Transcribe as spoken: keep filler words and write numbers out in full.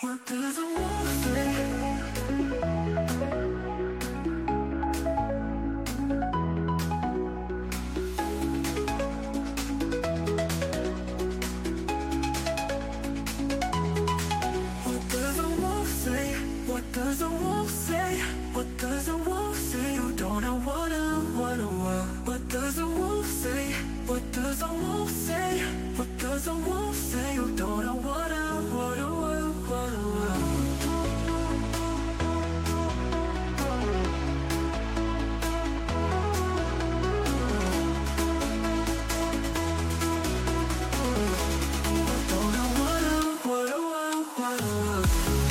What does a wolf say? What does a wolf say? What does a wolf say? What does a wolf say? You don't know what a, what a, what What does a wolf say? What does a wolf say? What does a wolf say? You don't know what a, what a, what what a, what Don't know what a, what a, what what a